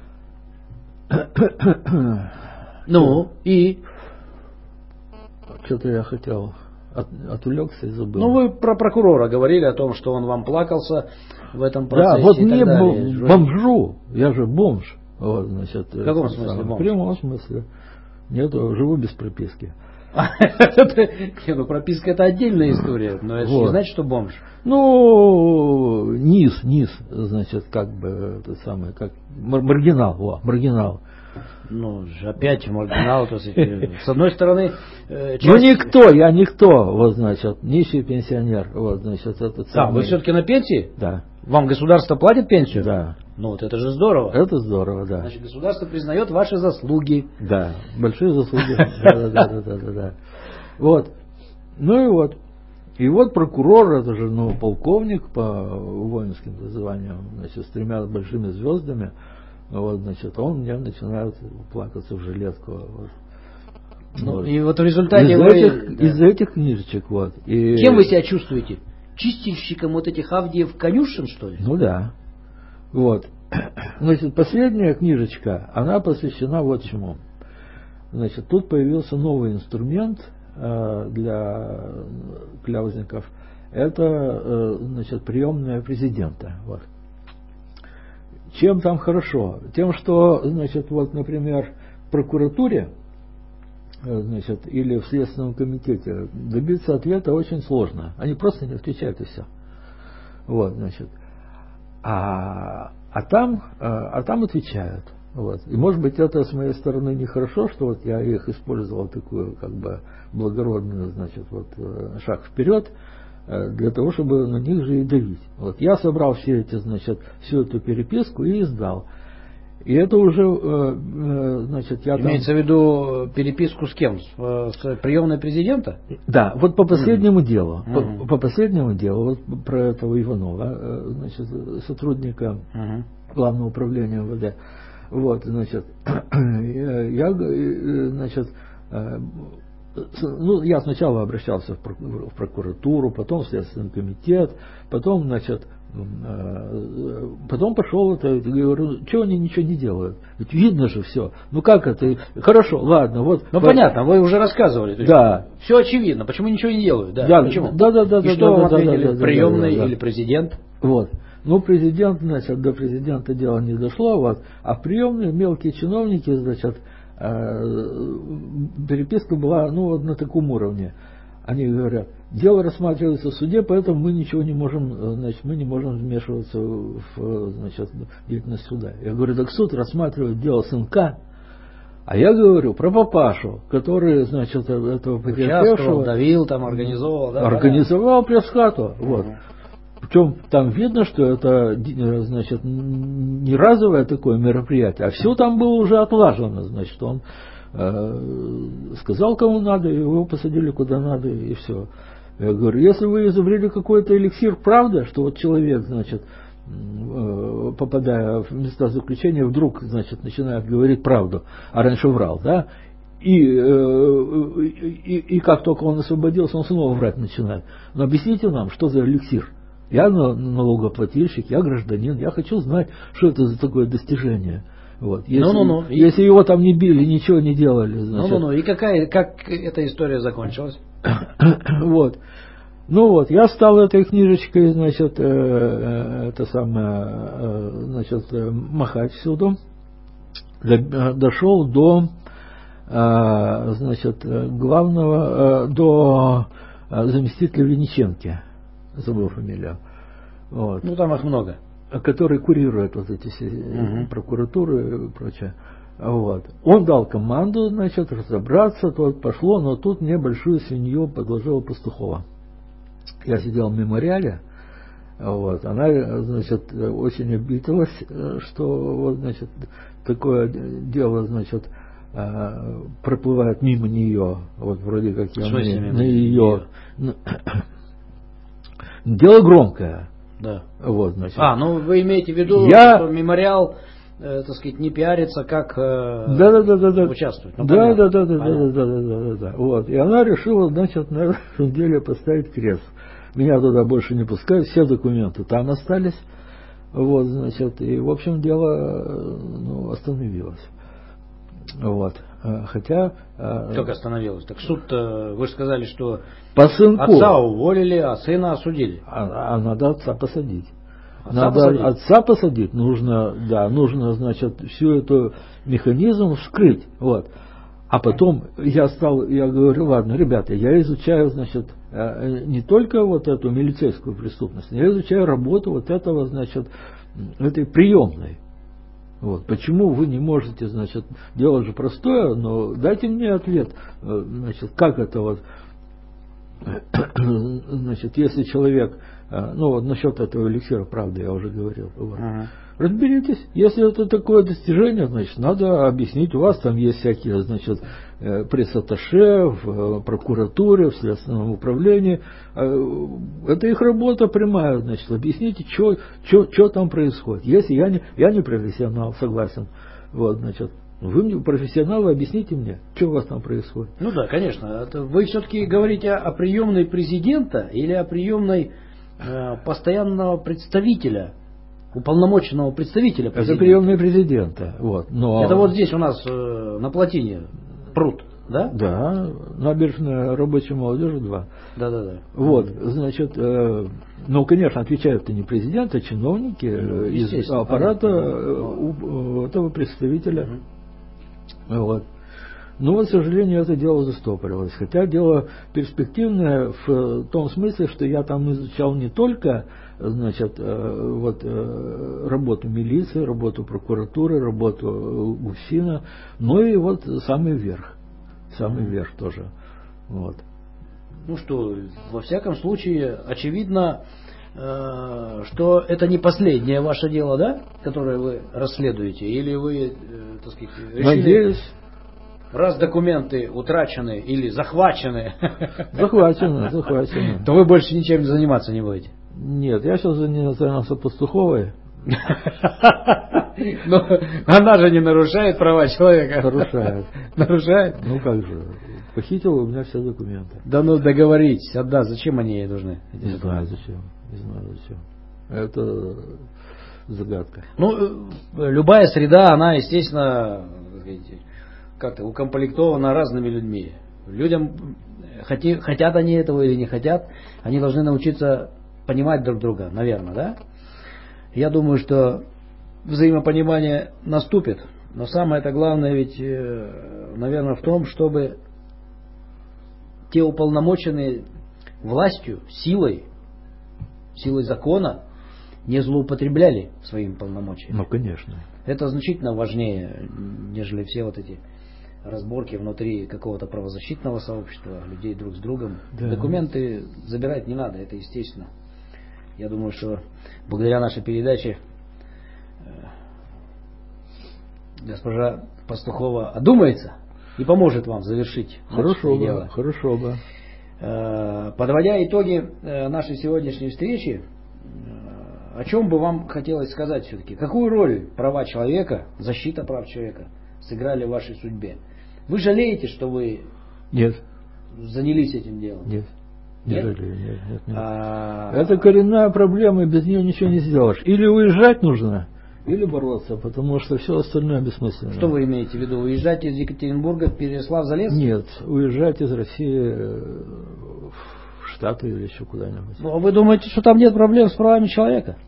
A: Ну, и?
B: Что-то я хотел, от, отвлекся и забыл.
A: Ну, вы про прокурора говорили о том, что он вам плакался в этом процессе.
B: Да, вот
A: и
B: мне
A: так далее.
B: бомжу, я же бомж. Вот, значит,
A: в каком смысле бомж?
B: В прямом смысле. Нет, живу без прописки.
A: Ну, прописка это отдельная история, но это не значит, что бомж.
B: Ну, низ, низ, значит, как бы, это самое, как маргинал, о, маргинал.
A: Ну, опять маргинал, то есть, с одной стороны...
B: Часть... Ну, никто, я никто, вот, значит, нищий пенсионер, вот, значит, этот самый...
A: А, вы все-таки на пенсии?
B: Да.
A: Вам государство платит пенсию?
B: Да.
A: Ну, вот это же здорово.
B: Это здорово, да.
A: Значит, государство признает ваши заслуги.
B: Да, большие заслуги. Да, да, да, да, да. Вот. Ну и вот. И вот прокурор, это же, ну, полковник по воинским званиям, значит, с тремя большими звездами. Вот, значит, он мне начинает плакаться в жилетку. Вот.
A: Ну, вот. И вот в результате
B: из
A: вы...
B: Этих,
A: да.
B: Из этих книжечек, вот. И...
A: Кем вы себя чувствуете? Чистильщиком вот этих Авдиев конюшен, что ли?
B: Ну да. Вот. Значит, последняя книжечка, она посвящена вот чему. Значит, тут появился новый инструмент э, для кляузников. Это, э, значит, приемная президента. Вот. Чем там хорошо? Тем, что, значит, вот, например, в прокуратуре, значит, или в Следственном комитете добиться ответа очень сложно. Они просто не отвечают и все. Вот, значит. А, а, там, а, а там отвечают. Вот. И может быть это с моей стороны нехорошо, что вот я их использовал такую как бы благородную, значит, вот шаг вперед для того, чтобы на них же и давить. Вот. Я собрал все эти, значит, всю эту переписку и издал. И это уже, э, значит, я
A: Имеется
B: там...
A: в виду переписку с кем? С, с приемной президента?
B: Да, вот по последнему mm-hmm. делу,
A: mm-hmm.
B: по, по последнему делу, вот про этого Иванова, значит, сотрудника mm-hmm. Главного управления эм вэ дэ, вот, значит, я, значит, ну, я сначала обращался в прокуратуру, потом в Следственный комитет, потом, значит, потом пошел это, говорю, что они ничего не делают? Ведь видно же все. Ну как это? Хорошо, ладно, вот.
A: Ну
B: вот,
A: понятно, вы уже рассказывали. То есть
B: да.
A: Все очевидно. Почему ничего не делают? Да.
B: Да,
A: Почему?
B: Да, да, да.
A: И
B: да,
A: что
B: да,
A: вам
B: да,
A: ответили?
B: Да, да,
A: Приемный
B: да, да, да.
A: или президент?
B: Вот. Ну, президент, значит, до президента дело не дошло, вот, а приемные мелкие чиновники, значит, переписка была, ну, вот на таком уровне. Они говорят, дело рассматривается в суде, поэтому мы ничего не можем, значит, мы не можем вмешиваться в, значит, деятельность суда. Я говорю, так суд рассматривает дело сынка, а я говорю про папашу, который, значит, этого потерпевшего
A: давил, там, организовал, да?
B: Организовал пресс-хату, вот. Причем там видно, что это, значит, не разовое такое мероприятие, а все там было уже отлажено, значит, он э, сказал, кому надо, и его посадили куда надо, и все. Я говорю, если вы изобрели какой-то эликсир правды, что вот человек, значит, э, попадая в места заключения, вдруг, значит, начинает говорить правду, а раньше врал, да, и, э, и, и как только он освободился, он снова врать начинает. Но объясните нам, что за эликсир? Я налогоплательщик, я гражданин, я хочу знать, что это за такое достижение. Вот. Если,
A: ну, ну, ну.
B: если его там не били, ничего не делали. Значит.
A: Ну, ну, ну. И какая, как эта история закончилась?
B: Вот. Ну вот, я стал этой книжечкой, значит, э, это самое, э, значит, махать всюду. Дошел до, э, значит, главного, э, до заместителя Винниченки. Забыл фамилию. Вот.
A: Ну, там их много.
B: Который курирует вот эти все угу. прокуратуры и прочее. Вот. Он дал команду, значит, разобраться, то пошло, но тут мне большую свинью подложила Пастухова. Я сидел в мемориале, вот, она, значит, очень обиделась, что вот, значит, такое дело, значит, проплывает мимо нее, вот вроде как я на, на ее... Дело громкое.
A: Да.
B: Вот, значит.
A: А, ну вы имеете в виду,
B: я...
A: что мемориал, э, так сказать, не пиарится, как э,
B: да, да, да, да, да.
A: участвует. Ну,
B: да, да, да, да, да, да, да, да, да, да. Вот. И она решила, значит, на этом деле поставить крест. Меня туда больше не пускают, все документы там остались. Вот, значит, и, в общем, дело, ну, остановилось. Вот. Хотя...
A: Как остановилось? Так суд-то, вы же сказали, что
B: по сынку.
A: Отца уволили, а сына осудили.
B: А, а надо отца посадить.
A: Отца
B: надо
A: посадить.
B: отца посадить, нужно, да, нужно, значит, всю эту механизм вскрыть. Вот. А потом я стал, я говорю, ладно, ребята, я изучаю, значит, не только вот эту милицейскую преступность, я изучаю работу вот этого, значит, этой приемной. Вот. Почему вы не можете, значит, дело же простое, но дайте мне ответ, значит, как это вот, значит, если человек, ну вот насчет этого эликсира правды я уже говорил, вот. Ага. Разберитесь, если это такое достижение, значит, надо объяснить, у вас там есть всякие, значит, пресс-атташе в прокуратуре, в следственном управлении, это их работа прямая, значит, объясните, что там происходит. Если я не, я не профессионал, согласен, вот, значит, вы мне, профессионалы, объясните мне, что у вас там происходит.
A: Ну да, конечно, это вы все-таки говорите о приемной президента или о приемной э, постоянного представителя, уполномоченного представителя президента.
B: Это приемный президента. Вот, но...
A: Это вот здесь у нас э, на плотине пруд, да?
B: Да, набережная рабочей молодежи два.
A: Да, да, да.
B: Вот, значит, э, ну, конечно, отвечают-то не президент, а чиновники ну, из аппарата у, этого представителя. Угу. Вот. Но вот, к сожалению, это дело застопорилось. Хотя дело перспективное в том смысле, что я там изучал не только, значит, вот, работу милиции, работу прокуратуры, работу ГУФСИНа, но и вот самый верх. Самый mm-hmm. верх тоже. Вот.
A: Ну что, во всяком случае, очевидно, что это не последнее ваше дело, да, которое вы расследуете, или вы, так сказать, решили,
B: надеюсь,
A: раз документы утрачены или захвачены,
B: захвачены, захвачены,
A: то вы больше ничем заниматься не будете?
B: Нет, я сейчас занялся Пастуховой.
A: Но она же не нарушает права человека.
B: Нарушает.
A: Нарушает?
B: Ну как же, похитила у меня все документы.
A: Да ну договоритесь, отдаст, зачем они ей нужны?
B: Не знаю зачем, не знаю зачем. Это загадка.
A: Ну, любая среда, она, естественно, как-то укомплектована разными людьми. Людям, хотят они этого или не хотят, они должны научиться понимать друг друга, наверное, да? Я думаю, что взаимопонимание наступит, но самое-то главное ведь, наверное, в том, чтобы те уполномоченные властью, силой, силой закона не злоупотребляли своим полномочиями.
B: Ну, конечно.
A: Это значительно важнее, нежели все вот эти разборки внутри какого-то правозащитного сообщества, людей друг с другом. Да. Документы забирать не надо, это естественно. Я думаю, что благодаря нашей передаче госпожа Пастухова одумается и поможет вам завершить
B: хорошо
A: дело.
B: Бы, хорошо бы.
A: Подводя итоги нашей сегодняшней встречи, о чем бы вам хотелось сказать все-таки? Какую роль права человека, защита прав человека сыграли в вашей судьбе? Вы жалеете, что вы
B: нет.
A: занялись этим делом?
B: Нет. Не
A: нет?
B: жалею, нет, нет, нет.
A: А...
B: Это коренная проблема, и без нее ничего не сделаешь. Или уезжать нужно, или бороться, потому что все остальное бессмысленно.
A: Что вы имеете в виду? Уезжать из Екатеринбурга в Переяслав-Залесский?
B: Нет, уезжать из России в Штаты или еще куда-нибудь.
A: Ну, вы думаете, что там нет проблем с правами человека?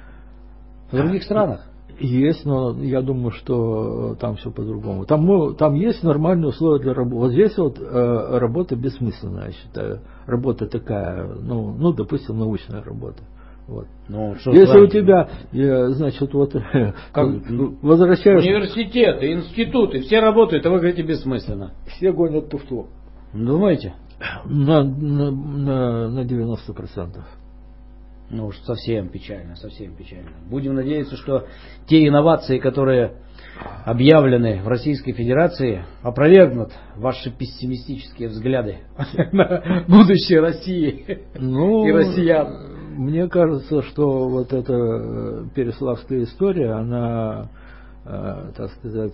A: В других странах?
B: Есть, но я думаю, что там все по-другому. Там, там есть нормальные условия для работы. Вот здесь вот э, работа бессмысленная, я считаю. Работа такая, ну, ну допустим, научная работа. Вот.
A: Ну, что
B: если у тебя, значит, вот
A: как?
B: Возвращаешь...
A: Университеты, институты, все работают, а вы говорите бессмысленно.
B: Все гонят туфту.
A: Думаете?
B: На, на, на, на девяносто процентов.
A: Ну уж совсем печально, совсем печально. Будем надеяться, что те инновации, которые объявлены в Российской Федерации, опровергнут ваши пессимистические взгляды на будущее России
B: ну,
A: и россиян.
B: Мне кажется, что вот эта переславская история, она, так сказать,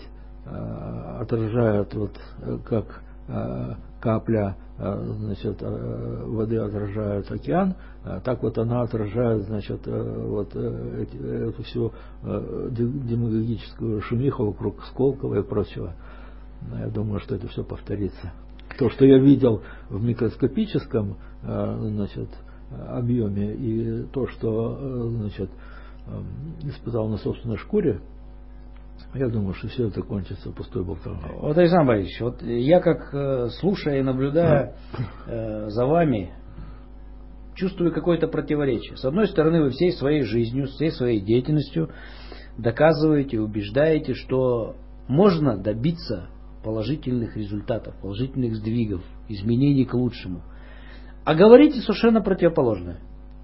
B: отражает вот как капля, значит, воды отражает океан, так вот она отражает, значит, вот эту всю демагогическую шумиху вокруг Сколково и прочего. Я думаю, что это все повторится. То, что я видел в микроскопическом, значит, объеме, и то, что, значит, испытал на собственной шкуре, я думаю, что все это кончится пустой болтовней.
A: Вот, Александр Борисович, вот я как, слушая и наблюдая э, за вами, чувствую какое-то противоречие. С одной стороны, вы всей своей жизнью, всей своей деятельностью доказываете, убеждаете, что можно добиться положительных результатов, положительных сдвигов, изменений к лучшему. А говорите совершенно противоположное.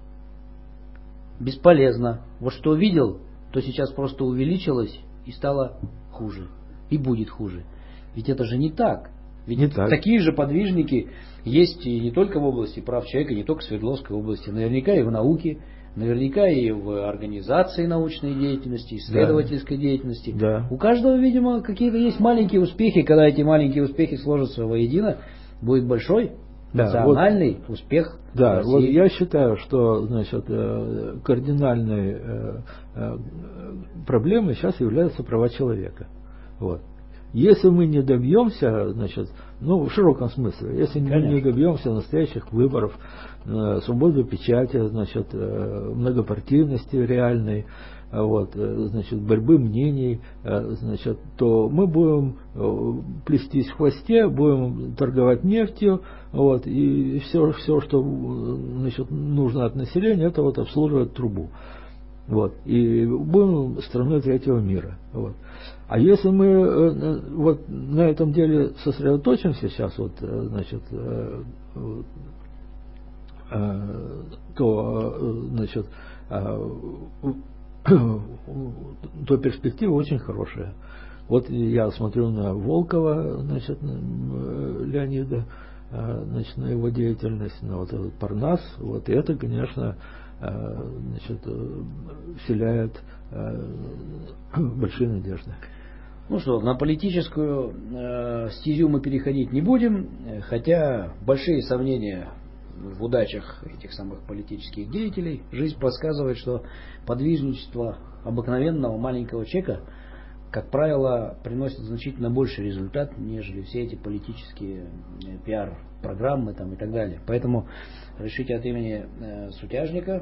A: Бесполезно. Вот что увидел, то сейчас просто увеличилось и стало хуже. И будет хуже. Ведь это же не так. Ведь
B: не так.
A: Такие же подвижники есть и не только в области прав человека, не только в Свердловской области. Наверняка и в науке, наверняка и в организации научной деятельности, исследовательской да. деятельности.
B: Да.
A: У каждого, видимо, какие-то есть маленькие успехи. Когда эти маленькие успехи сложатся воедино, будет большой
B: да,
A: национальный
B: вот,
A: успех.
B: Да, вот я считаю, что, значит, кардинальной проблемой сейчас являются права человека. Вот. Если мы не добьемся, значит, ну, в широком смысле, если мы не добьемся настоящих выборов, свободы печати, значит, многопартийности реальной, вот, значит, борьбы мнений, значит, то мы будем плестись в хвосте, будем торговать нефтью, вот, и все, все, что, значит, нужно от населения, это вот обслуживать трубу. Вот, и будем страной третьего мира. Вот. А если мы вот на этом деле сосредоточимся сейчас, вот, значит, то, значит, то перспектива очень хорошая. Вот я смотрю на Волкова, значит, Леонида, значит, на его деятельность, на вот этот Парнас, вот, и это, конечно, значит, вселяет большие надежды.
A: Ну что, на политическую э, стезю мы переходить не будем, хотя большие сомнения в удачах этих самых политических деятелей. Жизнь подсказывает, что подвижничество обыкновенного маленького человека, как правило, приносит значительно больший результат, нежели все эти политические пиар-программы там, и так далее. Поэтому решите от имени э, сутяжника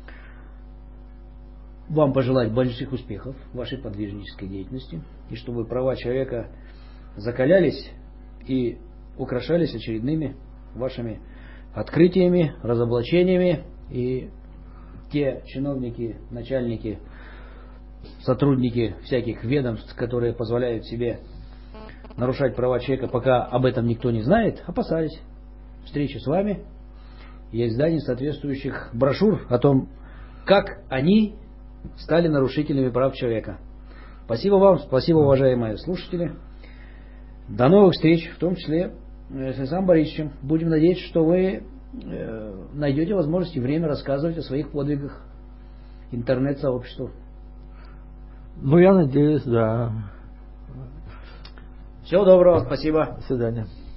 A: вам пожелать больших успехов в вашей подвижнической деятельности, и чтобы права человека закалялись и украшались очередными вашими открытиями, разоблачениями, и те чиновники, начальники, сотрудники всяких ведомств, которые позволяют себе нарушать права человека, пока об этом никто не знает, опасались встречи с вами и издания соответствующих брошюр о том, как они стали нарушителями прав человека. Спасибо вам, спасибо, уважаемые слушатели. До новых встреч, в том числе с Александром Борисовичем. Будем надеяться, что вы э, найдете возможность и время рассказывать о своих подвигах интернет-сообществу.
B: Ну, я надеюсь, да.
A: Всего доброго, спасибо.
B: До свидания.